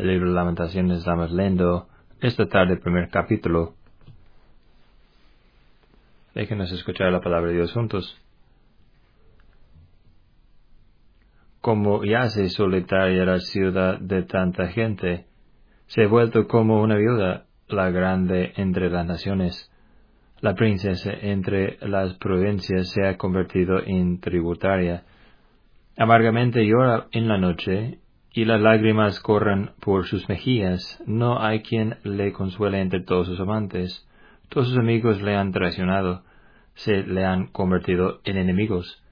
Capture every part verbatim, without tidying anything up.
El libro de Lamentaciones estamos leyendo esta tarde el primer capítulo. Déjenos escuchar la palabra de Dios juntos. Como yace solitaria la ciudad de tanta gente, se ha vuelto como una viuda la grande entre las naciones. La princesa entre las provincias se ha convertido en tributaria. Amargamente llora en la noche, y las lágrimas corren por sus mejillas. No hay quien le consuele entre todos sus amantes. Todos sus amigos le han traicionado, se le han convertido en enemigos.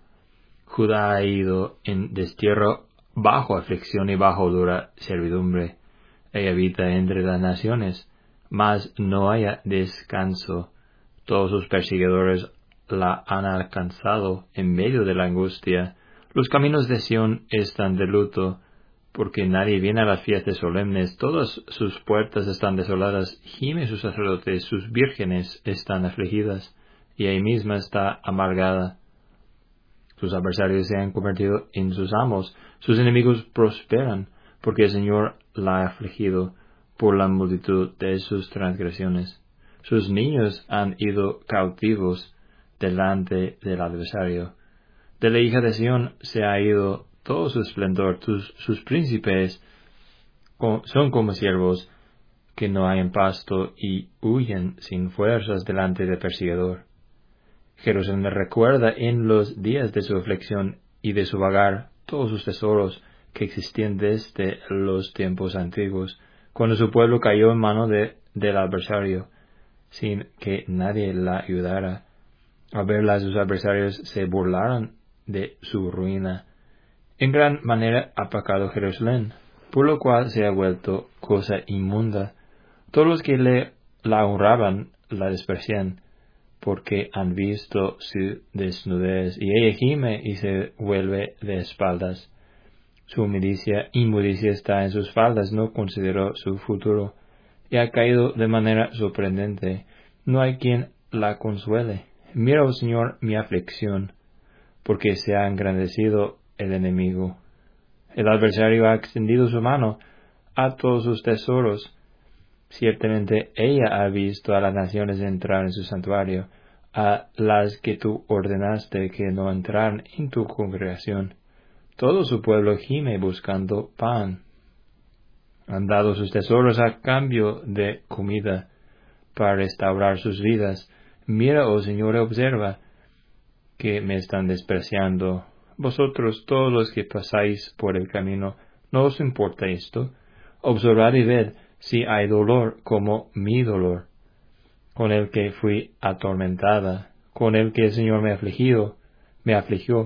Judá ha ido en destierro bajo aflicción y bajo dura servidumbre. Ella habita entre las naciones, mas no haya descanso. Todos sus perseguidores la han alcanzado en medio de la angustia. Los caminos de Sión están de luto, porque nadie viene a las fiestas solemnes. Todas sus puertas están desoladas. Gime sus sacerdotes, sus vírgenes están afligidas, y ella misma está amargada. Sus adversarios se han convertido en sus amos. Sus enemigos prosperan, porque el Señor la ha afligido por la multitud de sus transgresiones. Sus niños han ido cautivos delante del adversario. De la hija de Sión se ha ido todo su esplendor. Sus, sus príncipes son como siervos que no hay en pasto y huyen sin fuerzas delante del perseguidor. Jerusalén recuerda en los días de su aflicción y de su vagar todos sus tesoros que existían desde los tiempos antiguos, cuando su pueblo cayó en mano de, del adversario, sin que nadie la ayudara. Al verla, sus adversarios se burlaron de su ruina. En gran manera ha pecado Jerusalén, por lo cual se ha vuelto cosa inmunda. Todos los que le la honraban la desprecian, porque han visto su desnudez, y ella gime y se vuelve de espaldas. Su inmundicia, inmundicia está en sus faldas, no consideró su futuro, y ha caído de manera sorprendente. No hay quien la consuele. Mira, oh Señor, mi aflicción, porque se ha engrandecido el enemigo. El adversario ha extendido su mano a todos sus tesoros. Ciertamente ella ha visto a las naciones entrar en su santuario, a las que tú ordenaste que no entraran en tu congregación. Todo su pueblo gime buscando pan. Han dado sus tesoros a cambio de comida para restaurar sus vidas. Mira, oh Señor, observa que me están despreciando. Vosotros, todos los que pasáis por el camino, ¿no os importa esto? Observad y ved si hay dolor como mi dolor, con el que fui atormentada, con el que el Señor me afligió, me afligió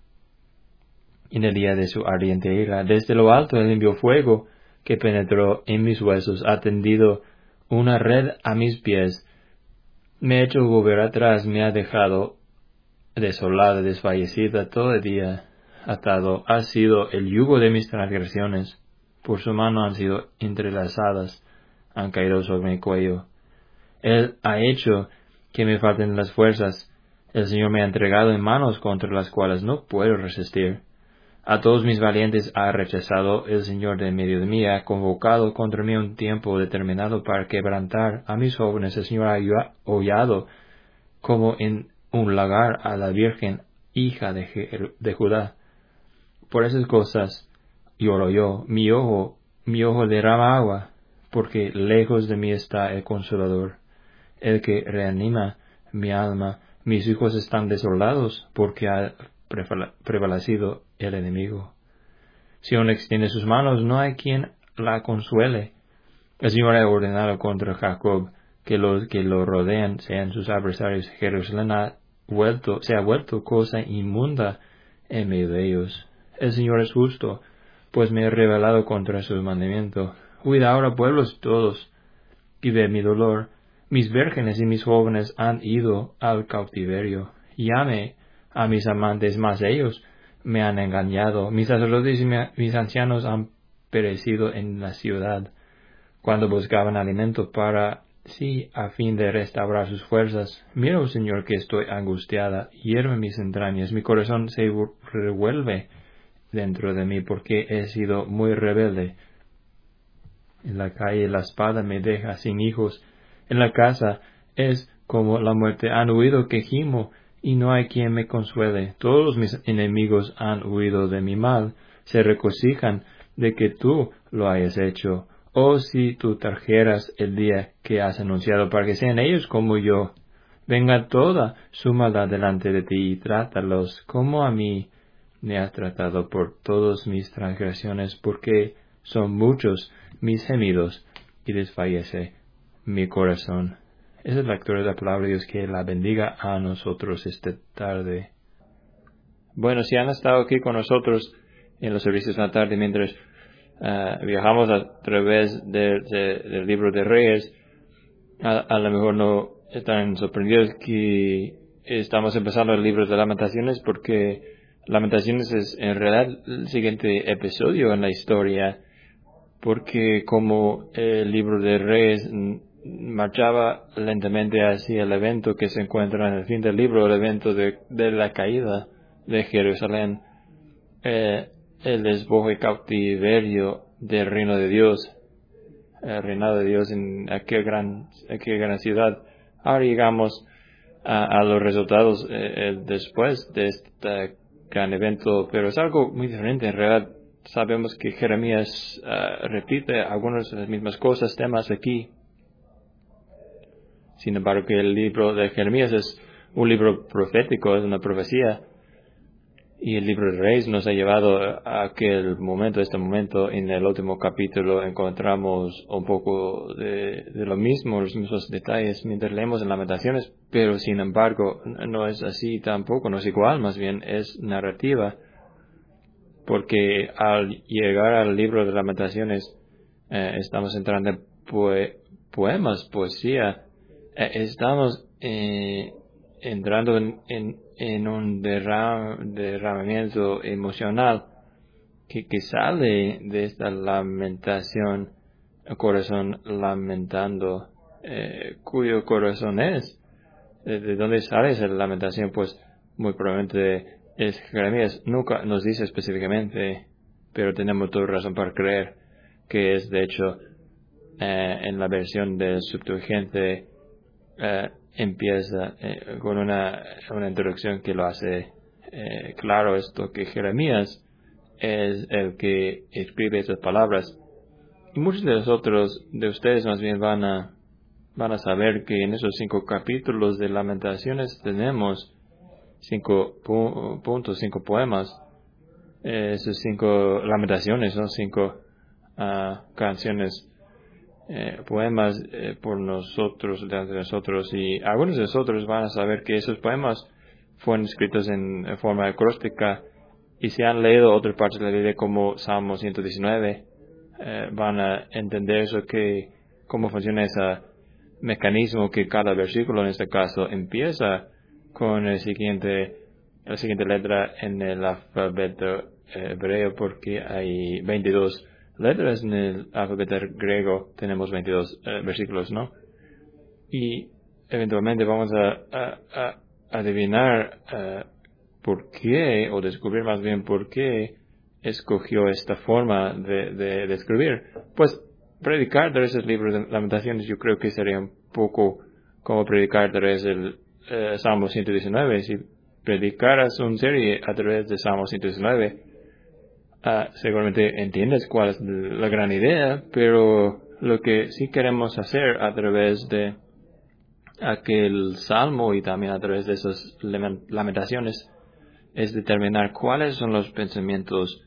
en el día de su ardiente ira. Desde lo alto él envió fuego que penetró en mis huesos, ha tendido una red a mis pies, me ha hecho volver atrás, me ha dejado desolada, desfallecida todo el día. Atado ha sido el yugo de mis transgresiones, por su mano han sido entrelazadas, han caído sobre mi cuello. Él ha hecho que me falten las fuerzas, el Señor me ha entregado en manos contra las cuales no puedo resistir. A todos mis valientes ha rechazado el Señor de medio de mí, ha convocado contra mí un tiempo determinado para quebrantar a mis jóvenes. El Señor ha hollado como en un lagar a la Virgen, hija de, de Judá. Por esas cosas lloro yo, mi ojo, mi ojo derrama agua, porque lejos de mí está el Consolador, el que reanima mi alma. Mis hijos están desolados, porque ha prevalecido el enemigo. Sión extiende sus manos, no hay quien la consuele. El Señor ha ordenado contra Jacob que los que lo rodean sean sus adversarios. Jerusalén ha vuelto, se ha vuelto cosa inmunda en medio de ellos. El Señor es justo, pues me he rebelado contra su mandamiento. Huid ahora, pueblos todos, y ved mi dolor. Mis vírgenes y mis jóvenes han ido al cautiverio. Llame a mis amantes, mas ellos me han engañado. Mis sacerdotes y mis ancianos han perecido en la ciudad, cuando buscaban alimento para sí, a fin de restaurar sus fuerzas. Mira, oh Señor, que estoy angustiada, hierve mis entrañas, mi corazón se revuelve dentro de mí, porque he sido muy rebelde. En la calle la espada me deja sin hijos. En la casa es como la muerte. Han huido que gimo, y no hay quien me consuele. Todos mis enemigos han huido de mi mal. Se regocijan de que tú lo hayas hecho. Oh, si tú trajeras el día que has anunciado, para que sean ellos como yo. Venga toda su maldad delante de ti y trátalos como a mí me has tratado por todas mis transgresiones, porque son muchos mis gemidos y desfallece mi corazón. Esa es la lectura de la palabra de Dios. Que la bendiga a nosotros esta tarde. Bueno, si han estado aquí con nosotros en los servicios de la tarde mientras uh, viajamos a través de, de, del libro de Reyes, a, a lo mejor no están sorprendidos que estamos empezando el libro de Lamentaciones, porque Lamentaciones es en realidad el siguiente episodio en la historia, porque como el libro de Reyes marchaba lentamente hacia el evento que se encuentra en el fin del libro, el evento de, de la caída de Jerusalén, eh, el despojo y cautiverio del reino de Dios, el reinado de Dios en aquella gran, aquella gran ciudad. Ahora llegamos a, a los resultados eh, después de este gran evento, pero es algo muy diferente. En realidad sabemos que Jeremías uh, repite algunas de las mismas cosas, temas aquí. Sin embargo, que el libro de Jeremías es un libro profético, es una profecía. Y el libro de Reyes nos ha llevado a aquel momento, este momento. En el último capítulo encontramos un poco de, de lo mismo, los mismos detalles mientras leemos en Lamentaciones, pero sin embargo no es así tampoco, no es igual, más bien es narrativa, porque al llegar al libro de Lamentaciones eh, estamos entrando en poe, poemas, poesía, eh, estamos eh, entrando en, en, en un derram, derramamiento emocional que, que sale de esta lamentación, el corazón lamentando, eh, cuyo corazón es. ¿De, de dónde sale esa lamentación? Pues muy probablemente es Jeremías. Nunca nos dice específicamente, pero tenemos toda razón para creer que es, de hecho, eh, en la versión del Septuaginta, eh, empieza eh, con una, una introducción que lo hace eh, claro esto, que Jeremías es el que escribe esas palabras. Y muchos de los otros de ustedes más bien van a van a saber que en esos cinco capítulos de Lamentaciones tenemos cinco pu- puntos, cinco poemas, eh, esos cinco lamentaciones, ¿no? Cinco uh, canciones, eh, poemas eh, por nosotros, de nosotros, y algunos de nosotros van a saber que esos poemas fueron escritos en, en forma acróstica, y si han leído otra parte de la Biblia como Salmo ciento diecinueve, eh, van a entender eso, que cómo funciona ese mecanismo, que cada versículo en este caso empieza con el siguiente, la siguiente letra en el alfabeto hebreo, porque hay veintidós letras en el alfabeto griego, tenemos veintidós eh, versículos, ¿no? Y eventualmente vamos a, a, a adivinar uh, por qué, o descubrir más bien por qué escogió esta forma de, de, de escribir. Pues predicar de esos libros de Lamentaciones yo creo que sería un poco como predicar a través del eh, Salmo ciento diecinueve. Si predicaras una serie a través de Salmo ciento diecinueve, uh, seguramente entiendes cuál es la gran idea, pero lo que sí queremos hacer a través de aquel salmo y también a través de esas lamentaciones es determinar cuáles son los pensamientos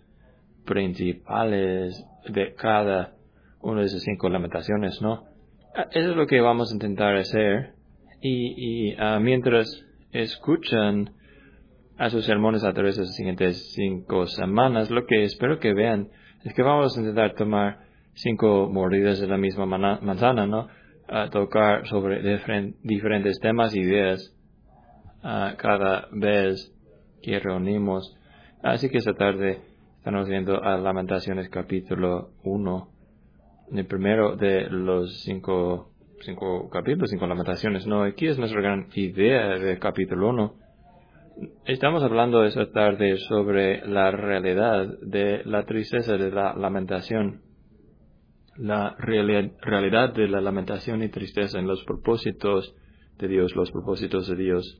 principales de cada una de esas cinco lamentaciones, ¿no? Eso es lo que vamos a intentar hacer, y, y uh, mientras escuchan a sus sermones a través de las siguientes cinco semanas, lo que espero que vean es que vamos a intentar tomar cinco mordidas de la misma manzana, ¿no? A tocar sobre diferent, diferentes temas, ideas, uh, cada vez que reunimos. Así que esta tarde estamos viendo a Lamentaciones capítulo uno, el primero de los cinco, cinco capítulos, cinco lamentaciones, ¿no? Aquí es nuestra gran idea del capítulo uno. Estamos hablando esta tarde sobre la realidad de la tristeza de la lamentación. la reali- realidad de la lamentación y tristeza en los propósitos de Dios, los propósitos de Dios.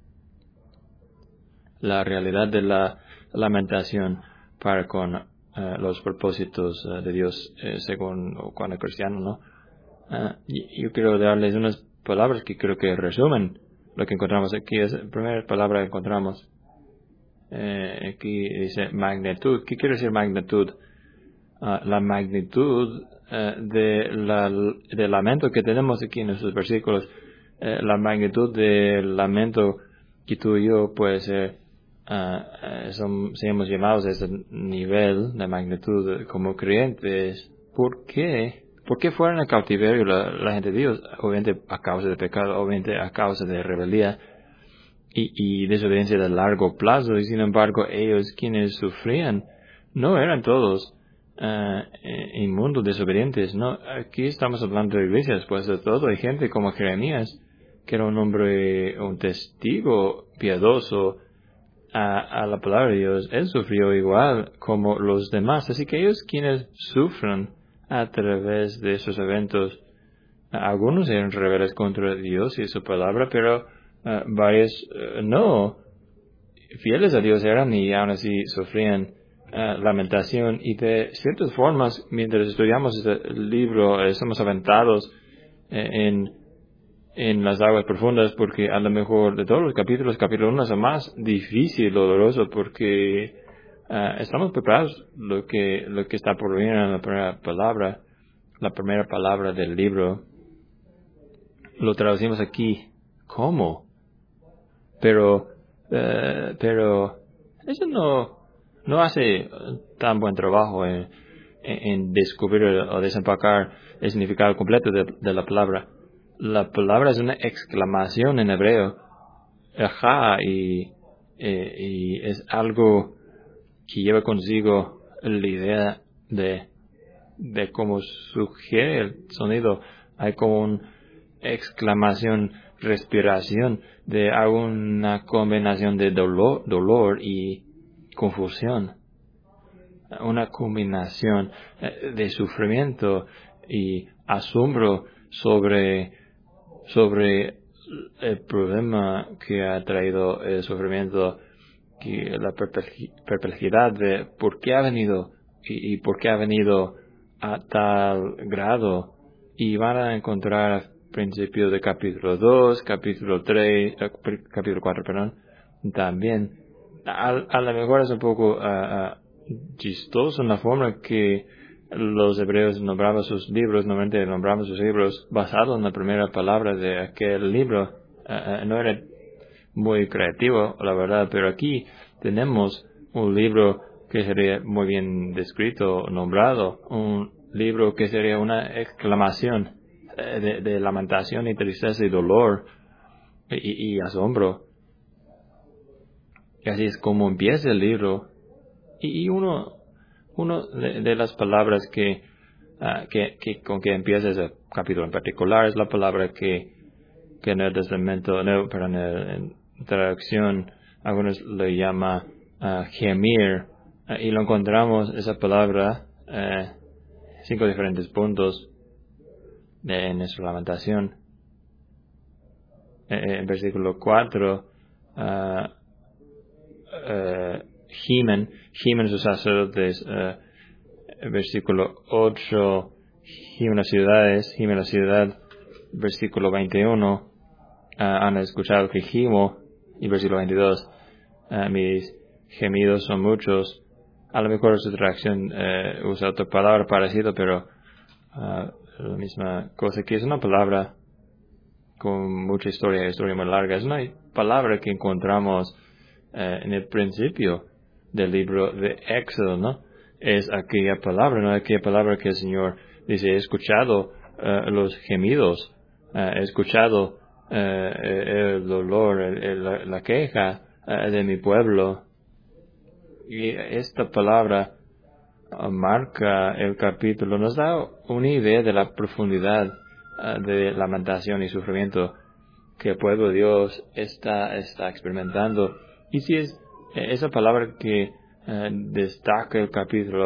La realidad de la lamentación para con uh, los propósitos uh, de Dios, eh, según cuando cristiano, ¿no? Uh, y, yo quiero darles unas palabras que creo que resumen lo que encontramos aquí. Es la primera palabra que encontramos. Eh, aquí dice magnitud. ¿Qué quiere decir magnitud? Uh, la magnitud uh, de la, del lamento que tenemos aquí en estos versículos, uh, la magnitud del lamento que tú y yo, pues, eh, uh, son, seamos llamados a ese nivel de magnitud como creyentes. ¿Por qué? ¿Por qué fueron al cautiverio la, la gente de Dios? Obviamente a causa de pecado, obviamente a causa de rebeldía y, y desobediencia de largo plazo, y sin embargo ellos quienes sufrían no eran todos Uh, inmundos, desobedientes. No, aquí estamos hablando de iglesias, pues de todo. Hay gente como Jeremías, que era un hombre, un testigo piadoso a, a la palabra de Dios. Él sufrió igual como los demás. Así que ellos quienes sufren a través de esos eventos, uh, algunos eran rebeldes contra Dios y su palabra, pero uh, varios uh, no, fieles a Dios eran y aún así sufrían Uh, lamentación. Y de ciertas formas, mientras estudiamos este libro, eh, estamos aventados eh, en, en las aguas profundas, porque a lo mejor de todos los capítulos, capítulo uno es el más difícil, doloroso, porque uh, estamos preparados lo que, lo que está por venir en la primera palabra, la primera palabra del libro. Lo traducimos aquí, ¿cómo? Pero, uh, pero, eso no, no hace tan buen trabajo en, en, en descubrir o desempacar el significado completo de, de la palabra. La palabra es una exclamación en hebreo, ajá, y, eh, y es algo que lleva consigo la idea de, de cómo sugiere el sonido. Hay como una exclamación, respiración, de alguna combinación de dolor, dolor y confusión, una combinación de sufrimiento y asombro sobre, sobre el problema que ha traído el sufrimiento, que la perplejidad de por qué ha venido y, y por qué ha venido a tal grado. Y van a encontrar al principio de capítulo dos, capítulo tres, capítulo cuatro, perdón, también. A, a lo mejor es un poco uh, uh, chistoso en la forma que los hebreos nombraban sus libros. Normalmente nombraban sus libros basados en la primera palabra de aquel libro. Uh, uh, no era muy creativo, la verdad, pero aquí tenemos un libro que sería muy bien descrito, nombrado, un libro que sería una exclamación uh, de, de lamentación y tristeza y dolor y, y asombro. Y así es como empieza el libro. Y uno, uno de, de las palabras que, uh, que, que con que empieza ese capítulo en particular es la palabra que, que en el testamento, no, pero en, el, en traducción, algunos le llama uh, gemir. Uh, y lo encontramos, esa palabra, uh, cinco diferentes puntos de, en nuestra lamentación. Eh, en versículo cuatro, uh, Uh, gimen, gimen sus sacerdotes, uh, versículo ocho, gimen las ciudades, gimen la ciudad, versículo veintiuno, uh, han escuchado que gimo, y versículo veintidós, uh, mis gemidos son muchos. A lo mejor su traducción uh, usa otra palabra parecida, pero uh, la misma cosa, que es una palabra con mucha historia, historia muy larga. Es una palabra que encontramos Uh, en el principio del libro de Éxodo, ¿no? Es aquella palabra, ¿no? Aquella palabra que el Señor dice, he escuchado uh, los gemidos, uh, he escuchado uh, el dolor, el, el, la, la queja uh, de mi pueblo. Y esta palabra uh, marca el capítulo, nos da una idea de la profundidad uh, de lamentación y sufrimiento que el pueblo de Dios está, está experimentando. Y si es esa palabra que uh, destaca el capítulo,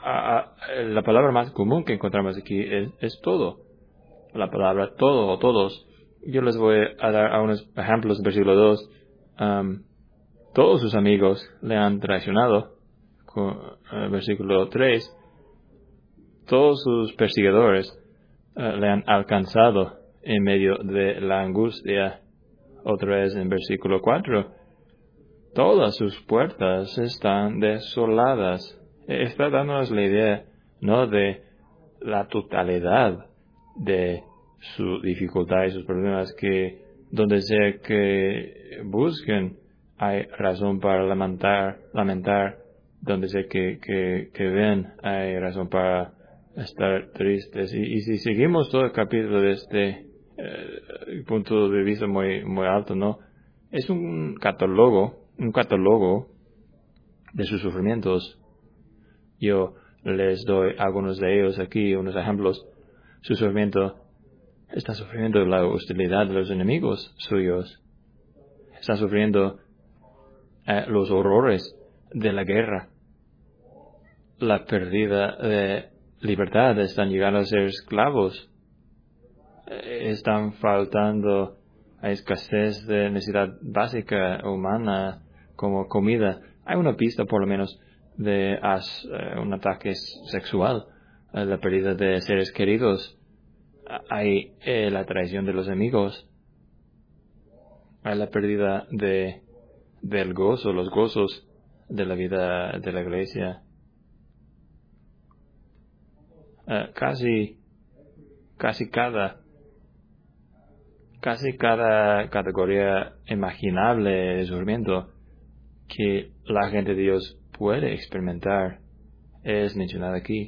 a, a, la palabra más común que encontramos aquí es, es todo. La palabra todo o todos. Yo les voy a dar algunos ejemplos. Versículo dos. Um, todos sus amigos le han traicionado. Con, uh, versículo tres. Todos sus perseguidores uh, le han alcanzado en medio de la angustia. Otra vez en versículo cuatro. Todas sus puertas están desoladas. Está dándonos la idea, no de la totalidad de su dificultad y sus problemas, que donde sea que busquen hay razón para lamentar, lamentar, donde sea que, que, que ven hay razón para estar tristes. Y, y si seguimos todo el capítulo desde este eh, punto de vista muy, muy alto, ¿no? Es un catálogo, un catálogo de sus sufrimientos. Yo les doy algunos de ellos aquí, unos ejemplos. Su sufrimiento, está sufriendo la hostilidad de los enemigos suyos. Está sufriendo eh, los horrores de la guerra. La pérdida de libertad. Están llegando a ser esclavos. Eh, están faltando a escasez de necesidad básica humana como comida. Hay una pista por lo menos de as, uh, un ataque sexual, uh, la pérdida de seres queridos, hay eh, la traición de los amigos, hay la pérdida de del gozo, los gozos de la vida de la iglesia. Uh, casi, casi cada, casi cada categoría imaginable de sufrimiento que la gente de Dios puede experimentar es mencionada aquí.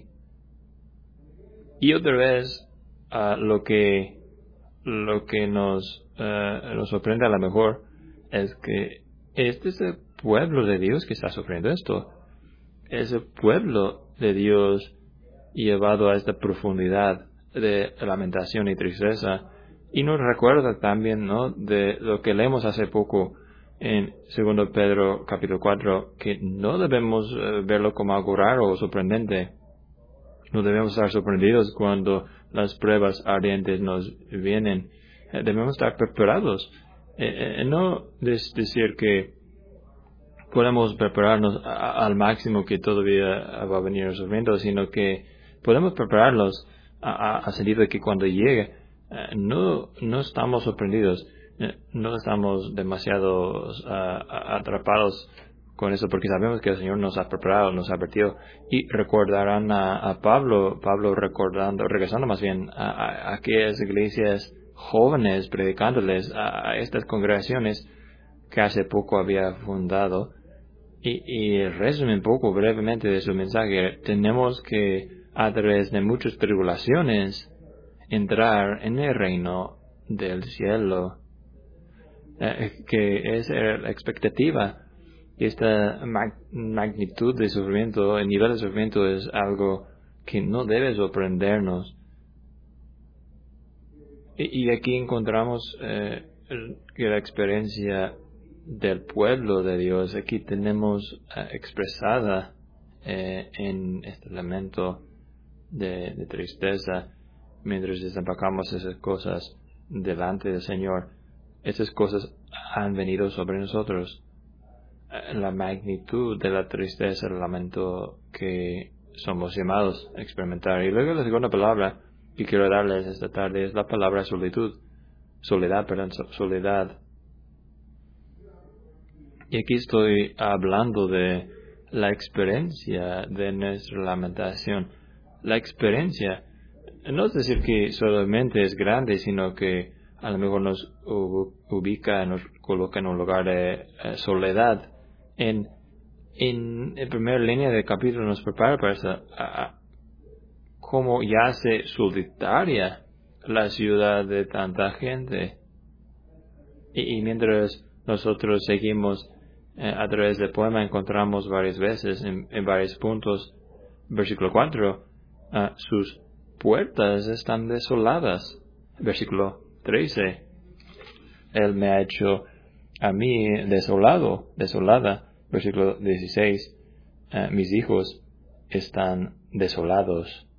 Y otra vez, uh, lo que lo que nos, uh, nos sorprende a lo mejor es que este es el pueblo de Dios que está sufriendo esto. Es el pueblo de Dios llevado a esta profundidad de lamentación y tristeza. Y nos recuerda también, ¿no?, de lo que leemos hace poco en segundo Pedro capítulo cuatro, que no debemos uh, verlo como algo raro o sorprendente. No debemos estar sorprendidos cuando las pruebas ardientes nos vienen. Eh, debemos estar preparados. Eh, eh, no es decir que podemos prepararnos a, a, al máximo que todavía va a venir el sufrimiento, sino que podemos prepararlos a, a, a sentido de que cuando llegue eh, no, no estamos sorprendidos. No estamos demasiado uh, atrapados con eso, porque sabemos que el Señor nos ha preparado, nos ha advertido. Y recordarán a, a Pablo, Pablo recordando, regresando más bien a, a, a aquellas iglesias jóvenes, predicándoles a, a estas congregaciones que hace poco había fundado. Y, y resumen un poco brevemente de su mensaje. Tenemos que, a través de muchas tribulaciones, entrar en el reino del cielo. Eh, que es la expectativa. Y esta mag- magnitud de sufrimiento, el nivel de sufrimiento es algo que no debe sorprendernos. Y, y aquí encontramos eh, que la experiencia del pueblo de Dios, aquí tenemos eh, expresada eh, en este lamento de, de tristeza, mientras desempacamos esas cosas delante del Señor. Esas cosas han venido sobre nosotros. La magnitud de la tristeza, el lamento que somos llamados a experimentar. Y luego la segunda palabra que quiero darles esta tarde es la palabra solitud. Soledad, perdón, soledad. Y aquí estoy hablando de la experiencia de nuestra lamentación. La experiencia, no es decir que solamente es grande, sino que a lo mejor nos ubica, nos coloca en un lugar de eh, soledad. En, en, en primera línea del capítulo nos prepara para eso, a, a, cómo yace solitaria la ciudad de tanta gente. Y, y mientras nosotros seguimos eh, a través del poema, encontramos varias veces en, en varios puntos, versículo cuatro, uh, sus puertas están desoladas. Versículo trece, Él me ha hecho a mí desolado, desolada. Versículo dieciséis, uh, mis hijos están desolados,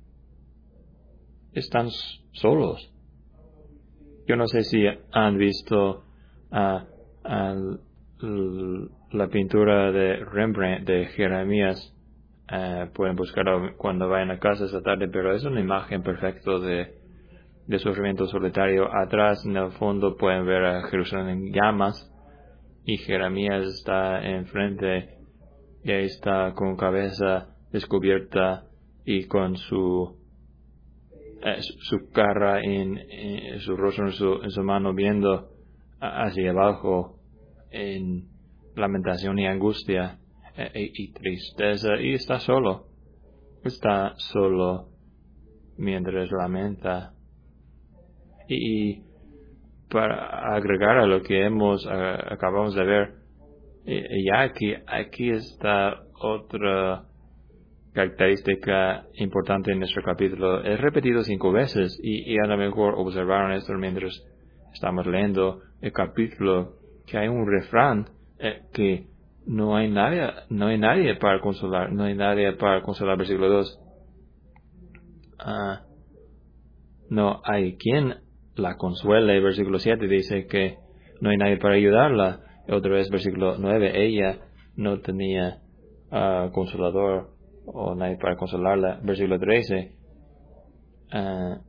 están solos. Yo no sé si han visto uh, uh, la pintura de Rembrandt de Jeremías. Uh, pueden buscarlo cuando vayan a casa esta tarde, pero es una imagen perfecta de, de sufrimiento solitario. Atrás, en el fondo, pueden ver a Jerusalén en llamas, y Jeremías está enfrente, y ahí está con cabeza descubierta y con su eh, su cara en, en su rostro en su, en su mano, viendo hacia abajo en lamentación y angustia eh, y, y tristeza, y está solo, está solo mientras lamenta. Y, y para agregar a lo que hemos uh, acabamos de ver, y, ya aquí aquí está otra característica importante en nuestro capítulo. Es repetido cinco veces, y, y a lo mejor observaron esto mientras estamos leyendo el capítulo, que hay un refrán eh, que no hay nadie, no hay nadie para consolar, no hay nadie para consolar, versículo dos. Uh, no hay quien la consuele, versículo siete dice que no hay nadie para ayudarla. Otra vez, versículo nueve, ella no tenía uh, consolador o nadie para consolarla. Versículo trece, uh,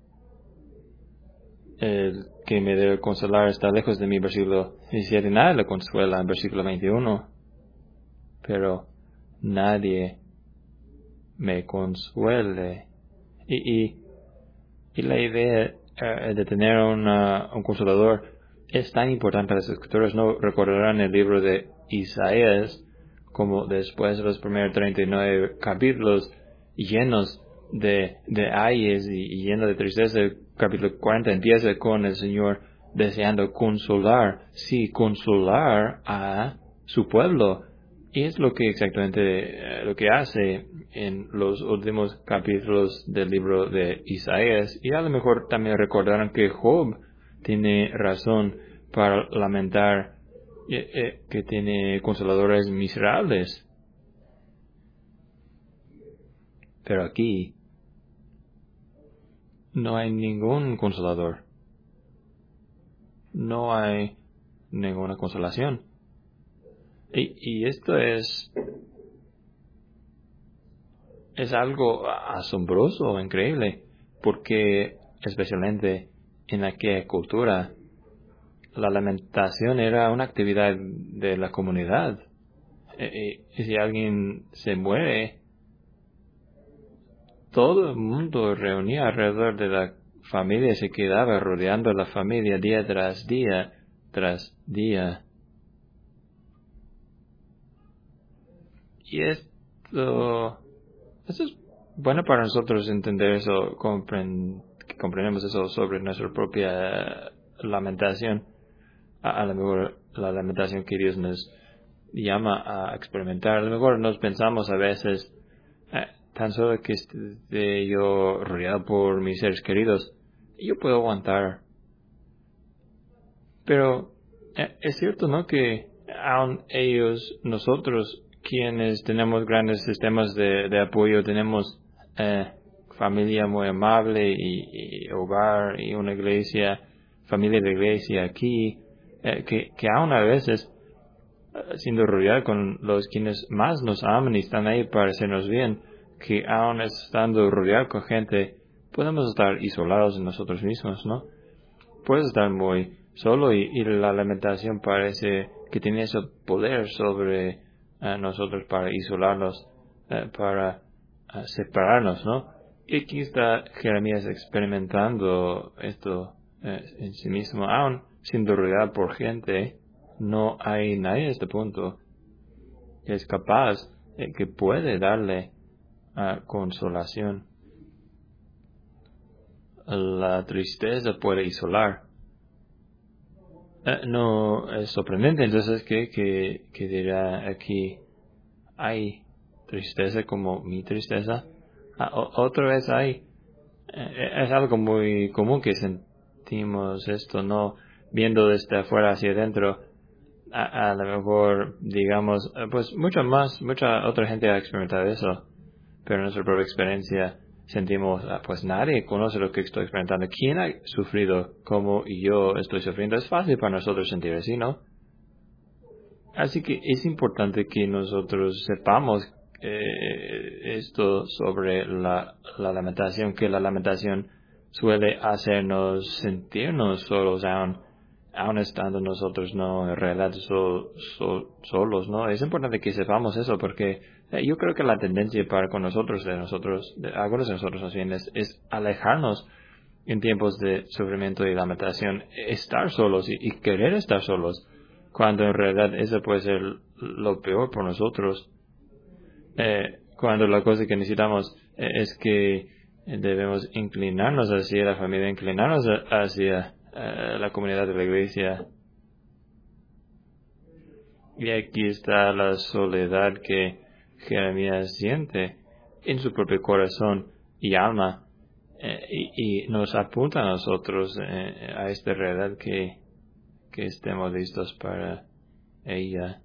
el que me debe consolar está lejos de mí. Versículo diecisiete, nadie la consuela. Versículo veintiuno, pero nadie me consuele. Y, y, y la idea uh, de tener una, un consolador es tan importante. Los escritores no recordarán el libro de Isaías como después de los primeros treinta y nueve capítulos llenos de, de ayes y, y llenos de tristeza. El capítulo cuarenta empieza con el Señor deseando consolar, sí, consolar a su pueblo. Y es lo que exactamente eh, lo que hace en los últimos capítulos del libro de Isaías. Y a lo mejor también recordarán que Job tiene razón para lamentar eh, eh, que tiene consoladores miserables. Pero aquí no hay ningún consolador. No hay ninguna consolación. Y, y esto es, es algo asombroso, increíble, porque especialmente en aquella cultura, la lamentación era una actividad de la comunidad. Y, y si alguien se muere, todo el mundo reunía alrededor de la familia, se quedaba rodeando a la familia día tras día, tras día. Y esto, esto es bueno para nosotros entender eso, comprend, que comprendemos eso sobre nuestra propia lamentación. A, a lo mejor la lamentación que Dios nos llama a experimentar. A lo mejor nos pensamos a veces, eh, tan solo que esté yo rodeado por mis seres queridos, yo puedo aguantar. Pero eh, es cierto, ¿no?, que aun ellos, nosotros, quienes tenemos grandes sistemas de, de apoyo, tenemos eh, familia muy amable y, y hogar y una iglesia, familia de iglesia aquí, eh, que, que aún a veces, eh, siendo rodeado con los quienes más nos aman y están ahí para hacernos bien, que aún estando rodeado con gente, podemos estar isolados en nosotros mismos, ¿no? Puedes estar muy solo, y, y la lamentación parece que tiene ese poder sobre uh, nosotros para isolarnos, uh, para uh, separarnos, ¿no? Y aquí está Jeremías experimentando esto uh, en sí mismo. Aún siendo rodeado por gente, no hay nadie a este punto que es capaz, eh, que puede darle uh, consolación. La tristeza puede isolar. Uh, no es sorprendente entonces que, que, que dirá aquí, hay tristeza como mi tristeza. Uh, o, otra vez hay, uh, es algo muy común que sentimos esto, no viendo desde afuera hacia adentro. A, a lo mejor, digamos, uh, pues mucha más, mucha otra gente ha experimentado eso. pero en nuestra propia experiencia sentimos, ah, pues nadie conoce lo que estoy experimentando. ¿Quién ha sufrido como yo estoy sufriendo? Es fácil para nosotros sentir así, ¿no? Así que es importante que nosotros sepamos eh, esto sobre la, la lamentación, que la lamentación suele hacernos sentirnos solos, aún, aún estando nosotros no en realidad so, so, solos, ¿no? Es importante que sepamos eso porque eh, yo creo que la tendencia para con nosotros, de nosotros, de algunos de nosotros más bien, es, es alejarnos en tiempos de sufrimiento y lamentación, estar solos y, y querer estar solos, cuando en realidad eso puede ser lo peor por nosotros. Eh, cuando la cosa que necesitamos eh, es que debemos inclinarnos hacia la familia, inclinarnos hacia uh, la comunidad de la iglesia. Y aquí está la soledad que Jeremías siente en su propio corazón y alma, eh, y, y nos apunta a nosotros eh, a esta realidad que, que estemos listos para ella.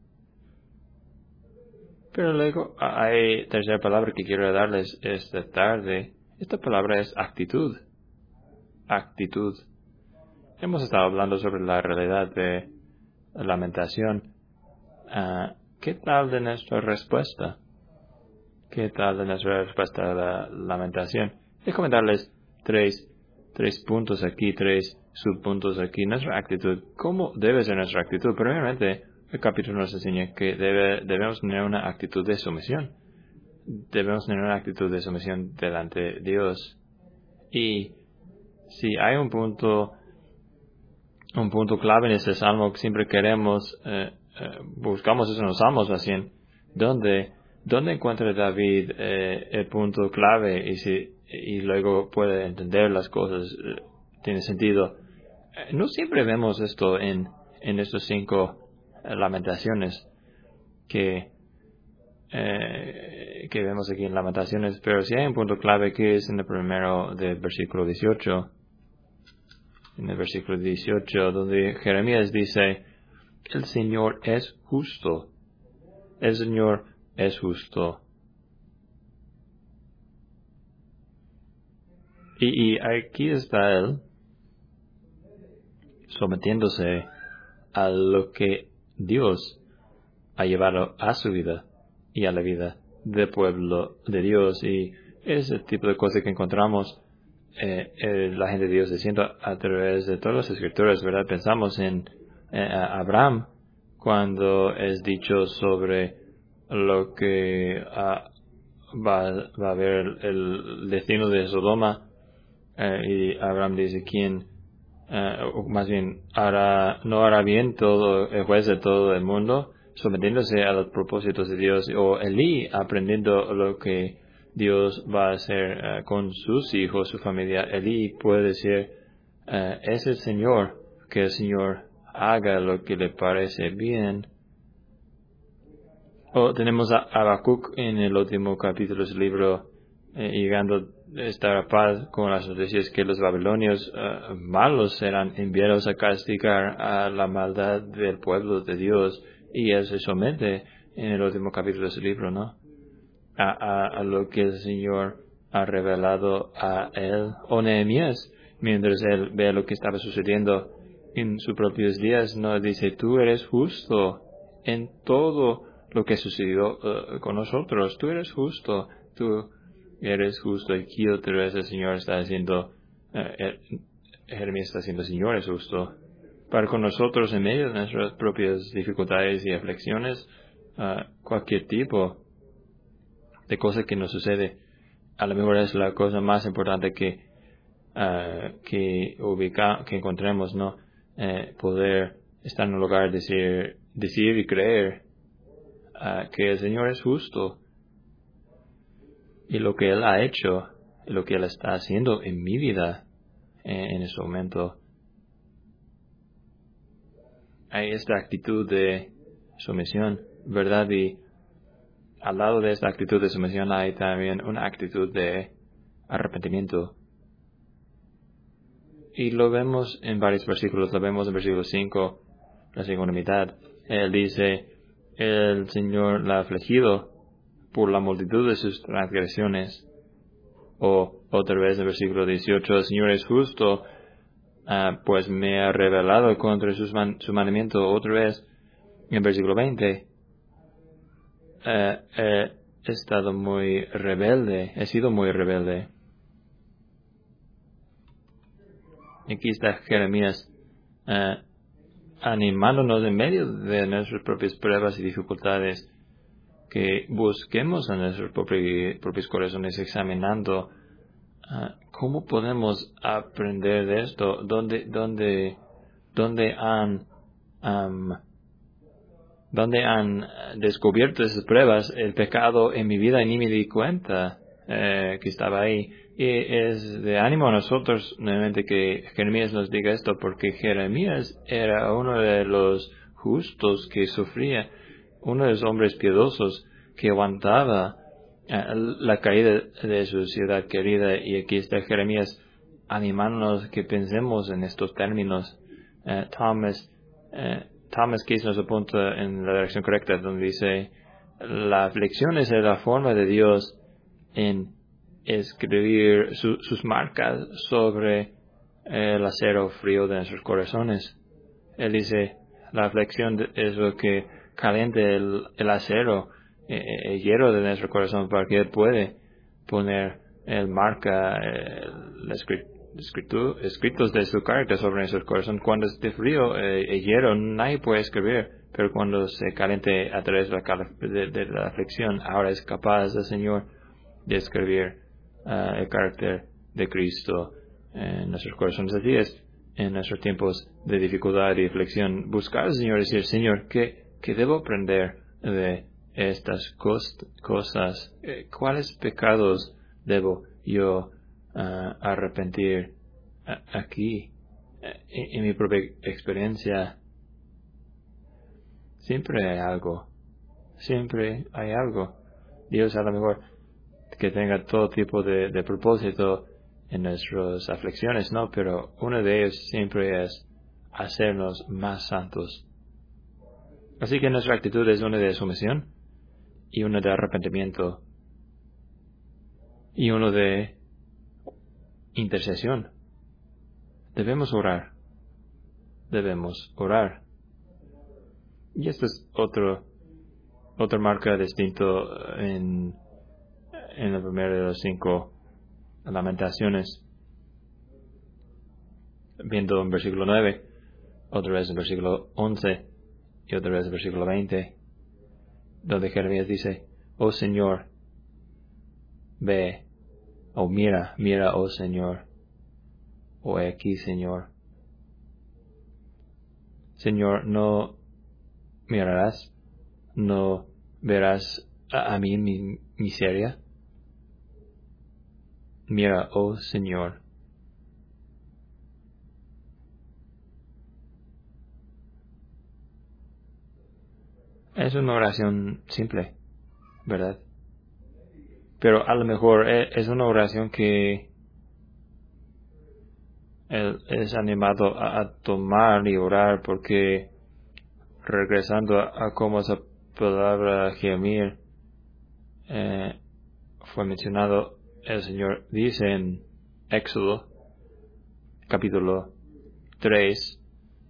Pero luego hay tercera palabra que quiero darles esta tarde. Esta palabra es actitud. Actitud. Hemos estado hablando sobre la realidad de lamentación. Uh, ¿Qué tal de nuestra respuesta? ¿Qué tal de nuestra respuesta a la lamentación? Déjame darles tres, tres puntos aquí, tres subpuntos aquí. Nuestra actitud. ¿Cómo debe ser nuestra actitud? Primeramente, el capítulo nos enseña que debe, debemos tener una actitud de sumisión. Debemos tener una actitud de sumisión delante de Dios. Y si hay un punto, un punto clave en este salmo que siempre queremos, eh, eh, buscamos eso en los salmos, así en donde, donde encuentra David eh, el punto clave y si, y luego puede entender las cosas, eh, tiene sentido. Eh, no siempre vemos esto en, en estos cinco lamentaciones que eh, que vemos aquí en lamentaciones, pero si hay un punto clave que es en el primero del versículo dieciocho, en el versículo dieciocho, donde Jeremías dice, el Señor es justo, el Señor es justo. Y, y aquí está él sometiéndose a lo que Dios ha llevado a su vida y a la vida del pueblo de Dios. Y ese tipo de cosas que encontramos eh, eh, la gente de Dios diciendo a través de todas las escrituras, ¿verdad? Pensamos en eh, Abraham cuando es dicho sobre lo que uh, va, va a haber el, el destino de Sodoma, eh, y Abraham dice quién Uh, más bien, hará, no hará bien todo el juez de todo el mundo, sometiéndose a los propósitos de Dios, o Elí aprendiendo lo que Dios va a hacer uh, con sus hijos, su familia. Elí puede decir, uh, es el Señor, que el Señor haga lo que le parece bien. O tenemos a Habacuc en el último capítulo del libro, eh, llegando a estar a paz con las noticias que los babilonios uh, malos serán enviados a castigar a la maldad del pueblo de Dios, y él se somete en el último capítulo de ese libro, ¿no? A, a, a lo que el Señor ha revelado a él. O Nehemías, mientras él ve lo que estaba sucediendo en sus propios días, no dice, tú eres justo en todo lo que sucedió uh, con nosotros, tú eres justo, tú eres justo. Aquí otra vez el Señor está diciendo, uh, Jeremías está diciendo, Señor es justo. Para con nosotros en medio de nuestras propias dificultades y aflicciones, uh, cualquier tipo de cosa que nos sucede, a lo mejor es la cosa más importante que, uh, que ubica, que encontremos, ¿no? Eh, poder estar en un lugar, decir, decir y creer Uh, que el Señor es justo y lo que Él ha hecho y lo que Él está haciendo en mi vida en, en este momento. Hay esta actitud de sumisión, ¿verdad? Y al lado de esta actitud de sumisión hay también una actitud de arrepentimiento. Y lo vemos en varios versículos. Lo vemos en versículo cinco, la segunda mitad. Él dice, el Señor la ha afligido por la multitud de sus transgresiones. O otra vez en el versículo dieciocho, el Señor es justo, uh, pues me ha rebelado contra sus man, su mandamiento. Otra vez en el versículo veinte, uh, he estado muy rebelde, he sido muy rebelde. Aquí está Jeremías uh, animándonos en medio de nuestras propias pruebas y dificultades, que busquemos en nuestros propios, propios corazones, examinando uh, cómo podemos aprender de esto, dónde, dónde, dónde han, um, dónde han descubierto esas pruebas, el pecado en mi vida y ni me di cuenta eh, que estaba ahí. Y es de ánimo a nosotros nuevamente que Jeremías nos diga esto, porque Jeremías era uno de los justos que sufría, uno de los hombres piadosos que aguantaba uh, la caída de su ciudad querida. Y aquí está Jeremías animándonos que pensemos en estos términos. Uh, Thomas, uh, Thomas Case nos apunta en la dirección correcta, donde dice, la aflicción es la forma de Dios en escribir su, sus marcas sobre el acero frío de nuestros corazones. Él dice, la aflicción es lo que calienta el, el acero, eh, el hierro de nuestro corazón, para que Él puede poner el marca, el escrito, escritos de su carácter sobre nuestro corazón. Cuando esté frío, eh, el hierro, nadie puede escribir, pero cuando se caliente a través de la, de, de la aflicción, ahora es capaz el Señor de escribir uh, el carácter de Cristo en nuestros corazones. Así es, en nuestros tiempos de dificultad y aflicción, buscar al Señor y decir, Señor, ¿qué, qué debo aprender de estas cos- cosas? ¿Cuáles pecados debo yo uh, arrepentir uh, aquí? En, en mi propia experiencia, siempre hay algo. Siempre hay algo. Dios a lo mejor que tenga todo tipo de, de propósito en nuestras aflicciones, ¿no? Pero uno de ellos siempre es hacernos más santos. Así que nuestra actitud es una de sumisión y una de arrepentimiento y uno de intercesión. Debemos orar. Debemos orar. Y esto es otro, otra marca distinto en en la primera de los cinco lamentaciones, viendo en versículo nueve, otra vez en versículo once y otra vez en versículo veinte, donde Jeremías dice, oh Señor, ve, o oh, mira, mira, oh Señor, o oh, aquí, Señor. Señor, no mirarás, no verás a, a mí mi miseria. Mira, oh Señor. Es una oración simple, ¿verdad? Pero a lo mejor es una oración que él es animado a, a tomar y orar, porque regresando a, a cómo esa palabra gemir eh, fue mencionado, el Señor dice en Éxodo capítulo tres,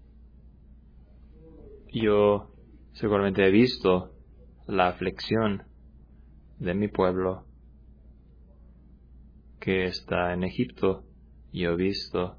yo seguramente he visto la aflicción de mi pueblo que está en Egipto, yo he visto.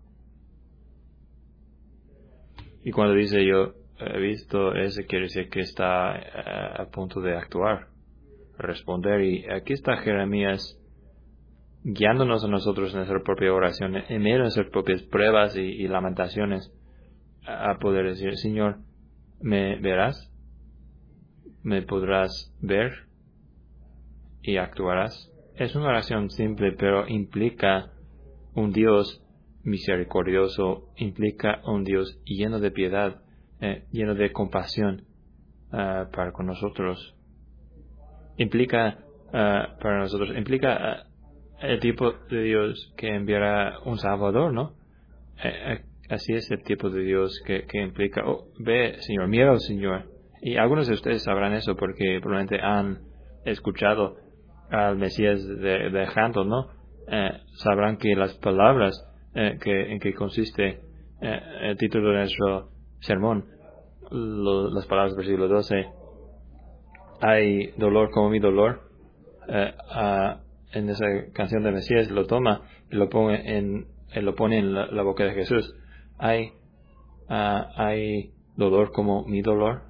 Y cuando dice yo he visto, eso quiere decir que está a, a punto de actuar, responder. Y aquí está Jeremías guiándonos a nosotros en nuestra propia oración, en medio de nuestras propias pruebas y, y lamentaciones, a, a poder decir, Señor, ¿me verás? ¿Me podrás ver? ¿Y actuarás? Es una oración simple, pero implica un Dios misericordioso, implica un Dios lleno de piedad, eh, lleno de compasión uh, para con nosotros. Implica uh, para nosotros, implica uh, el tipo de Dios que enviará un Salvador, ¿no? Eh, eh, así es el tipo de Dios que, que implica, oh, ve, Señor, mira, Señor. Y algunos de ustedes sabrán eso porque probablemente han escuchado al Mesías de, dejando, ¿no? Eh, sabrán que las palabras eh, que, en que consiste eh, el título de nuestro sermón, lo, las palabras del versículo doce, hay dolor como mi dolor, eh, uh, en esa canción de Mesías lo toma y lo pone en, él lo pone en la, la boca de Jesús. Hay, uh, hay dolor como mi dolor.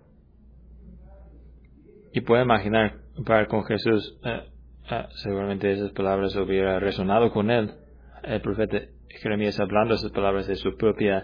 Y puede imaginar, para con Jesús, uh, uh, seguramente esas palabras hubiera resonado con él. El profeta Jeremías hablando esas palabras de su propia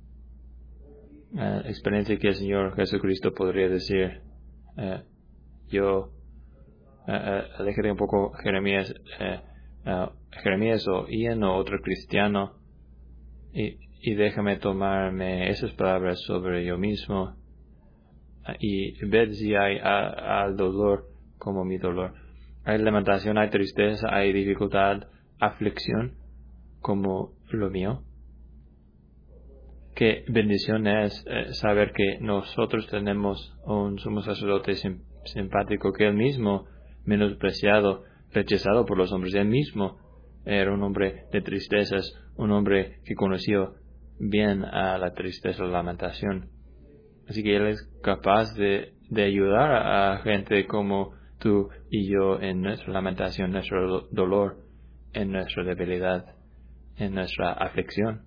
uh, experiencia, que el Señor Jesucristo podría decir, uh, yo Uh, uh, déjate un poco Jeremías, uh, uh, Jeremías o Ian o otro cristiano, y, y déjame tomarme esas palabras sobre yo mismo uh, y ver si hay al dolor como mi dolor. Hay lamentación, hay tristeza, hay dificultad, aflicción como lo mío. Qué bendición es uh, saber que nosotros tenemos un sumo sacerdote sim- simpático, que él mismo, menospreciado, rechazado por los hombres. Él mismo era un hombre de tristezas, un hombre que conoció bien a la tristeza, la lamentación. Así que Él es capaz de, de ayudar a gente como tú y yo en nuestra lamentación, nuestro dolor, en nuestra debilidad, en nuestra aflicción.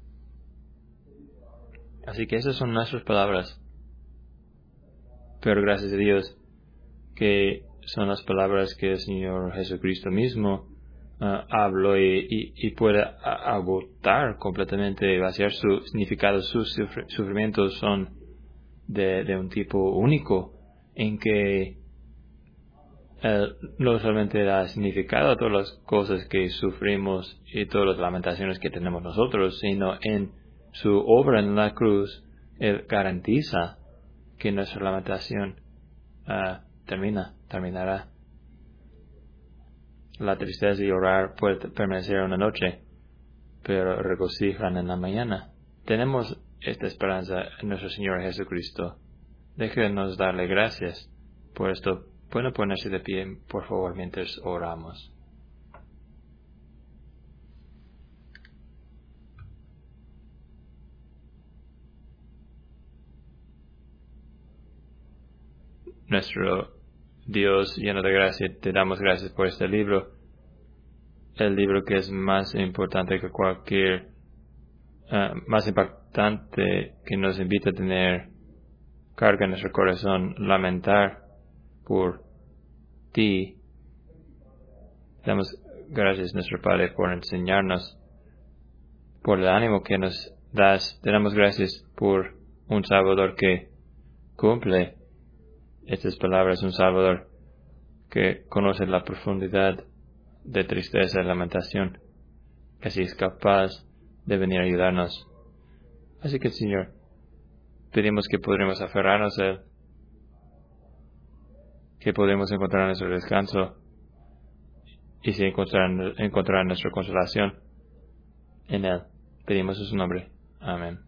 Así que esas son nuestras palabras. Pero gracias a Dios que son las palabras que el Señor Jesucristo mismo uh, habló y, y, y puede agotar completamente, vaciar su significado. Sus sufrimientos son de, de un tipo único, en que uh, no solamente da significado a todas las cosas que sufrimos y todas las lamentaciones que tenemos nosotros, sino en su obra en la cruz, Él garantiza que nuestra lamentación uh, termina, terminará. La tristeza y llorar puede permanecer una noche, pero regocijan en la mañana. Tenemos esta esperanza en nuestro Señor Jesucristo. Déjenos darle gracias por esto. Pueden ponerse de pie, por favor, mientras oramos. Nuestro Dios lleno de gracia, te damos gracias por este libro, el libro que es más importante que cualquier, uh, más impactante, que nos invita a tener carga en nuestro corazón, lamentar por ti. Damos gracias, nuestro Padre, por enseñarnos, por el ánimo que nos das. Te damos gracias por un Salvador que cumple estas palabras, un Salvador que conoce la profundidad de tristeza y lamentación, que así es capaz de venir a ayudarnos. Así que, Señor, pedimos que podremos aferrarnos a Él, que podremos encontrar nuestro descanso y si encontrar, encontrar nuestra consolación en Él. Pedimos en su nombre. Amén.